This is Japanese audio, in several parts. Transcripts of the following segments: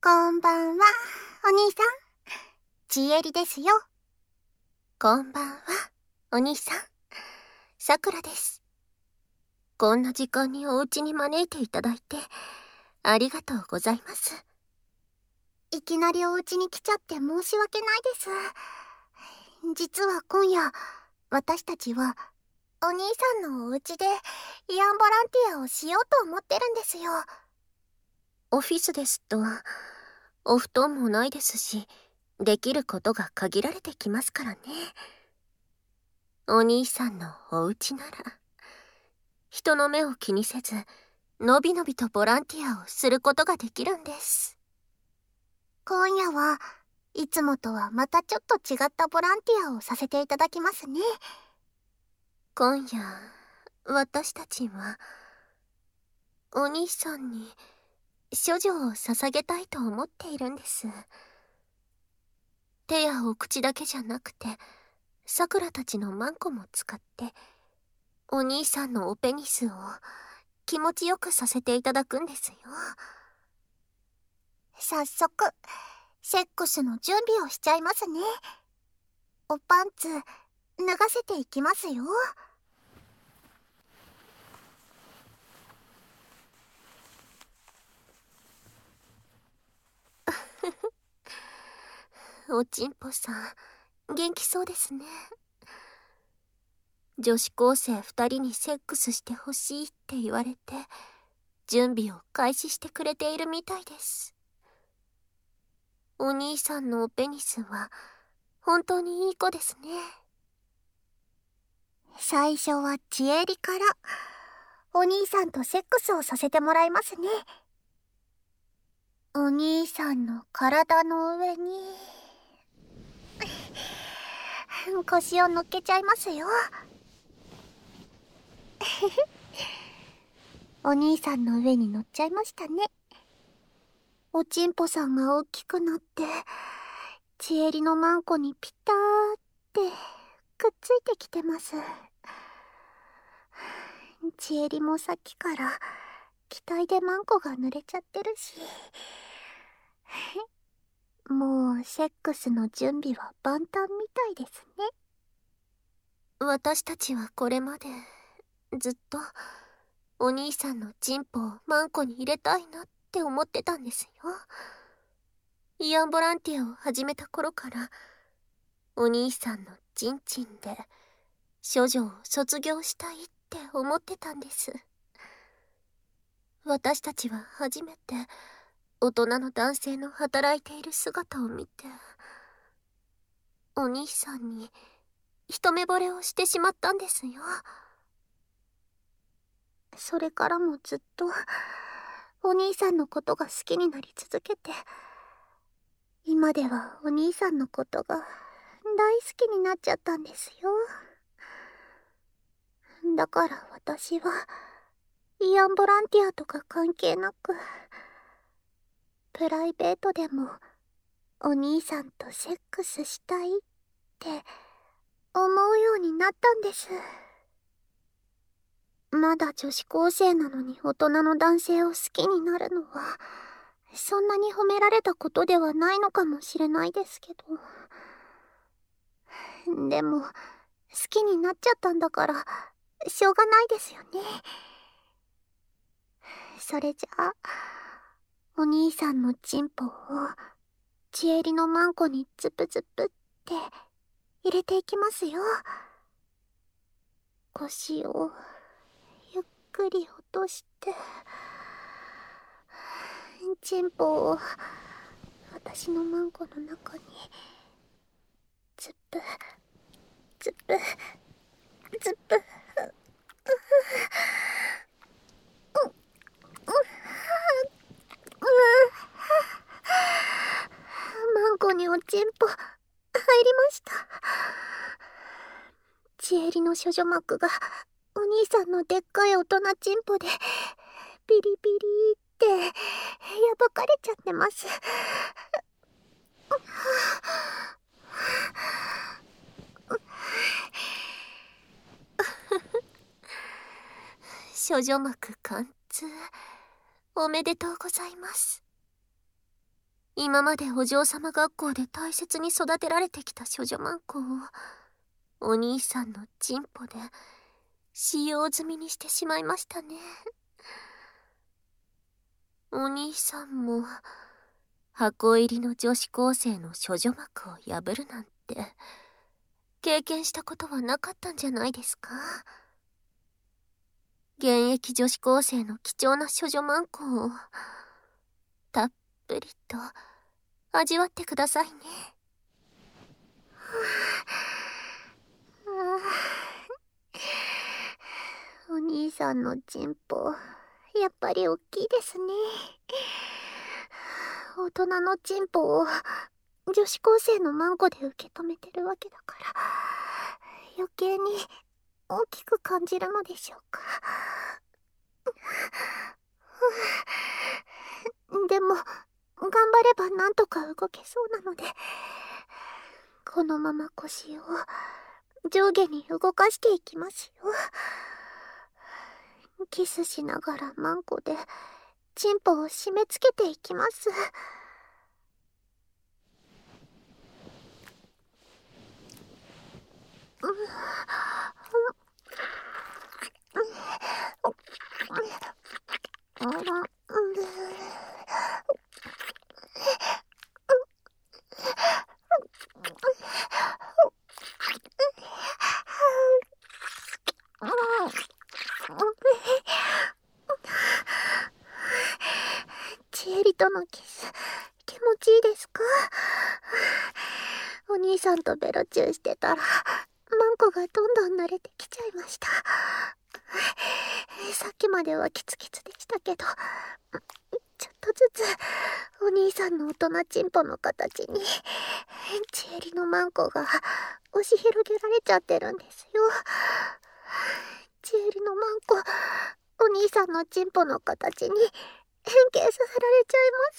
こんばんは、お兄さん。ちえりですよ。 こんばんは、お兄さん。さくらです。こんな時間にお家に招いていただいて、ありがとうございます。 いきなりお家に来ちゃって申し訳ないです。実は今夜、私たちは、お兄さんのお家で、慰安ボランティアをしようと思ってるんですよ。 オフィスですと、お布団もないですし、できることが限られてきますからね。お兄さんのお家なら、人の目を気にせず、のびのびとボランティアをすることができるんです。 今夜はいつもとはまたちょっと違ったボランティアをさせていただきますね。 今夜、私たちは、お兄さんに処女を捧げたいと思っているんです。手やお口だけじゃなくて、さくらたちのマンコも使って、お兄さんのおペニスを気持ちよくさせていただくんですよ。 早速、セックスの準備をしちゃいますね。おパンツ、脱がせていきますよ。 おちんぽさん、元気そうですね。女子高生2人にセックスしてほしいって言われて、準備を開始してくれているみたいです。お兄さんのおペニスは、本当にいい子ですね。 最初はちえりから、お兄さんとセックスをさせてもらいますね。お兄さんの体の上に、腰を乗っけちゃいますよ。お兄さんの上に乗っちゃいましたね。おちんぽさんが大きくなって、ちえりのマンコにピターってくっついてきてます。ちえりもさっきから期待でマンコが濡れちゃってるし、もうセックスの準備は万端みたいですね。 私たちはこれまで、ずっと、お兄さんのチンポをマンコに入れたいなって思ってたんですよ。慰安ボランティアを始めた頃から、お兄さんのチンチンで、処女を卒業したいって思ってたんです。私たちは初めて、大人の男性の働いている姿を見て、お兄さんに一目惚れをしてしまったんですよ。 それからもずっとお兄さんのことが好きになり続けて、今ではお兄さんのことが大好きになっちゃったんですよ。だから私は慰安ボランティアとか関係なく、プライベートでもお兄さんとセックスしたいって思うようになったんです。まだ女子高生なのに大人の男性を好きになるのは、そんなに褒められたことではないのかもしれないですけど。でも、好きになっちゃったんだから、しょうがないですよね。それじゃあ、お兄さんのチンポを、ちえりのマンコにズプズプって入れていきますよ。腰をゆっくり落として、チンポを私のマンコの中にズップズップズップ、マンコにおちんぽ入りました。ちえりの処女膜がお兄さんのでっかい大人チンポでビリビリって破かれちゃってます。 処女膜貫通、おめでとうございます。 今までお嬢様学校で大切に育てられてきた処女マンコをお兄さんのチンポで使用済みにしてしまいましたね。お兄さんも箱入りの女子高生の処女膜を破るなんて経験したことはなかったんじゃないですか？現役女子高生の貴重な処女マンコをたっぷりと味わってくださいね。 お兄さんのチンポ、やっぱり大きいですね。大人のチンポを女子高生のマンコで受け止めてるわけだから、余計に大きく感じるのでしょうか。でも、頑張ればなんとか動けそうなので、このまま腰を上下に動かしていきますよ。キスしながらマンコでチンポを締め付けていきます。チエリとのキス、気持ちいいですか？お兄さんとベロチューしてたら、マンコがどんどん慣れてきちゃいました。さっきまではキツキツでしたけど、ちょっとずつお兄さんの大人チンポの形にチエリのマンコが押し広げられちゃってるんですよ。チエリのマンコ、お兄さんのチンポの形に変形させられちゃいます。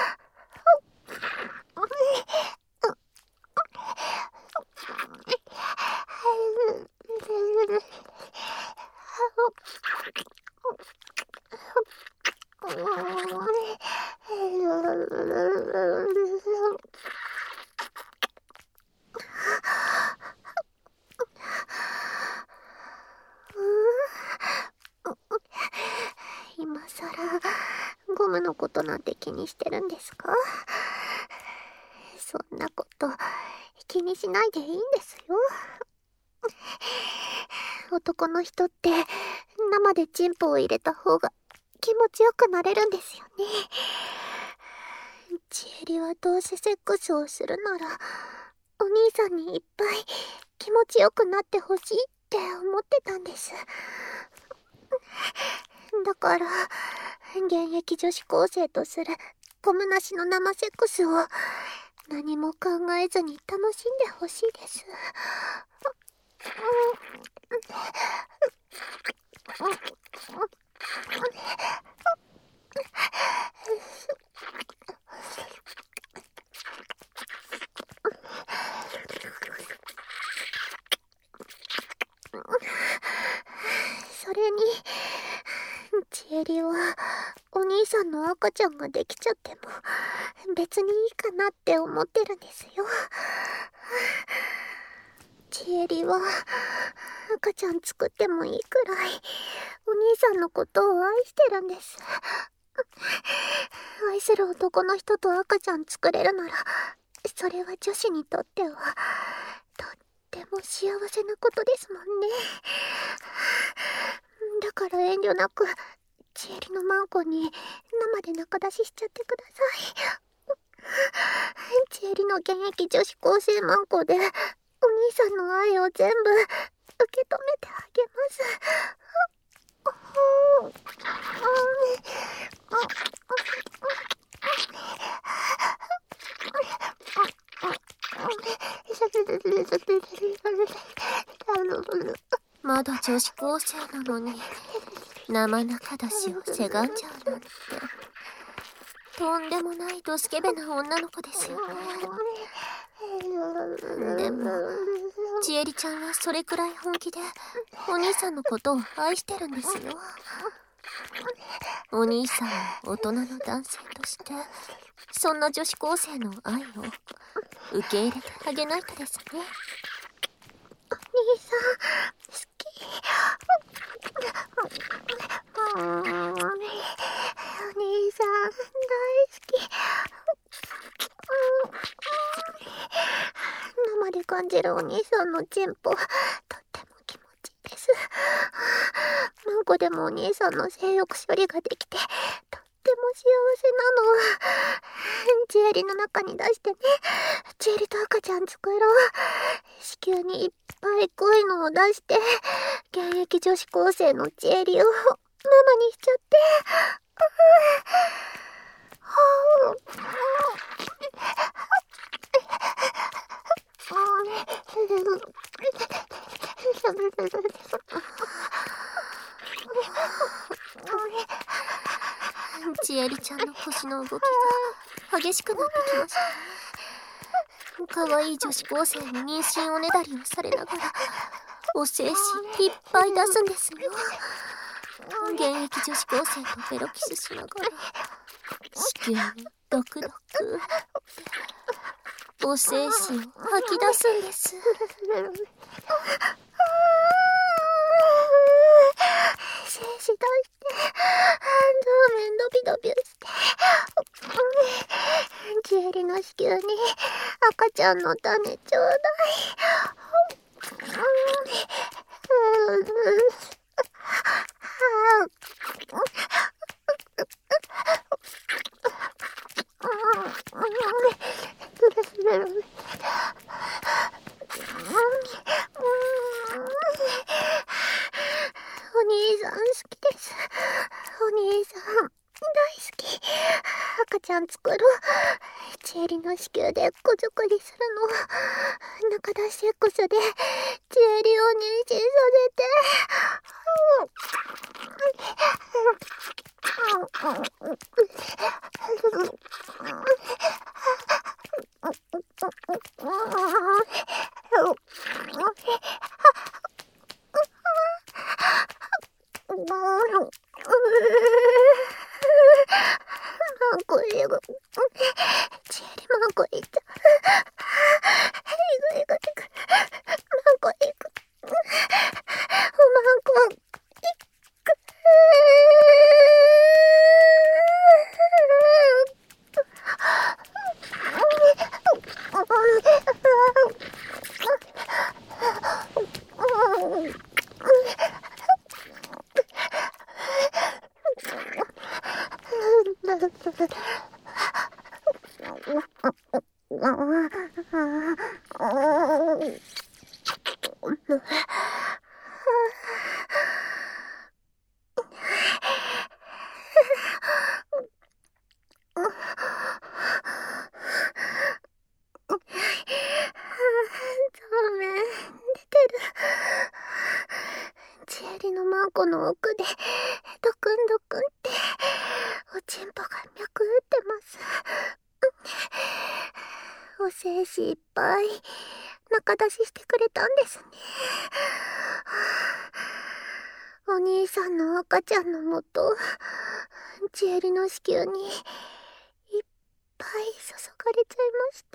今さらゴムのことなんて気にしてるんですか？そんなこと気にしないでいいんですよ。男の人って生でチンポを入れた方が気持ちよくなれるんですよね。チエリはどうせセックスをするならお兄さんにいっぱい気持ちよくなってほしいって思ってたんです。だから現役女子高生とするゴムなしの生セックスを何も考えずに楽しんでほしいです。それにチエリはお兄さんの赤ちゃんができちゃっても別にいいかなって思ってるんですよ。チエリは赤ちゃん作ってもいいくらいお兄さんのことを愛してるんです。愛する男の人と赤ちゃん作れるなら、それは女子にとってはとっても幸せなことですもんね。だから遠慮なくチエリのマンコに生で中出ししちゃってください。チエリの現役女子高生マンコでお兄さんの愛を全部受け止めてあげます。 まだ女子高生なのに生中出しをせがんじゃうなんてとんでもないドスケベな女の子ですよね。でもちえりちゃんはそれくらい本気でお兄さんのことを愛してるんですよ。 お兄さんも大人の男性として、そんな女子高生の愛を受け入れてあげないとですね。 お兄さん、好き。お兄さん、大好き。生で感じるお兄さんのチンポ、とっても気持ちいいです。マンコでもお兄さんの性欲処理ができて、とっても幸せなの。ジュエリーの中に出してね、ジュエリーと赤ちゃん作ろう。子宮にいっぱい濃いのを出して、現役女子高生のジュエリーをママにしちゃって。 ちえりちゃんの腰の動きが激しくなってきましたね。可愛い女子高生に妊娠おねだりをされながらお精子いっぱい出すんですよ。現役女子高生とベロキスしながら子宮にドクドクお精子を吐き出すんです。 精子出して顔面ドビドビして、ジュエリの子宮に赤ちゃんの種ちょうだい。お兄さん好きです。お兄さん大好き。赤ちゃん作ろう。ジュエリの子宮で子作りするの。中出しセックスでジュエリーを妊娠させて。マンコエグ。チエリマンコいった。いく。マンコいく。マンコいく。そうめん出てる。チエリのマンコの奥でドクンドクンっておちんぽが脈打ってます。お精子いっぱい中出ししてくれたんですね。お兄さんの赤ちゃんのもと、ジュエリの子宮にいっぱい注がれちゃいました。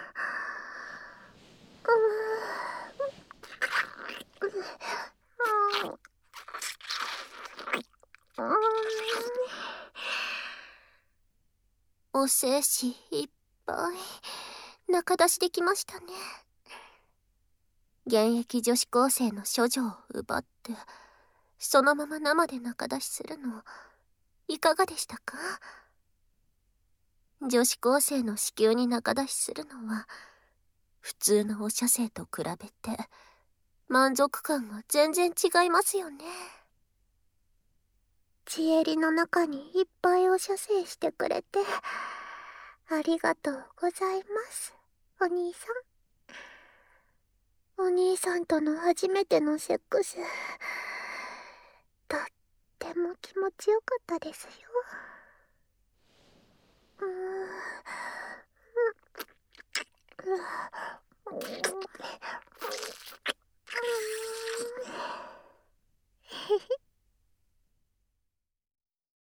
お精子いっぱい中出しできましたね。現役女子高生の処女を奪ってそのまま生で中出しするのいかがでしたか？女子高生の子宮に中出しするのは普通のお射精と比べて満足感が全然違いますよね。 ジエリの中にいっぱいお射精してくれてありがとうございます、お兄さん。お兄さんとの初めてのセックス、とっても気持ちよかったですよ。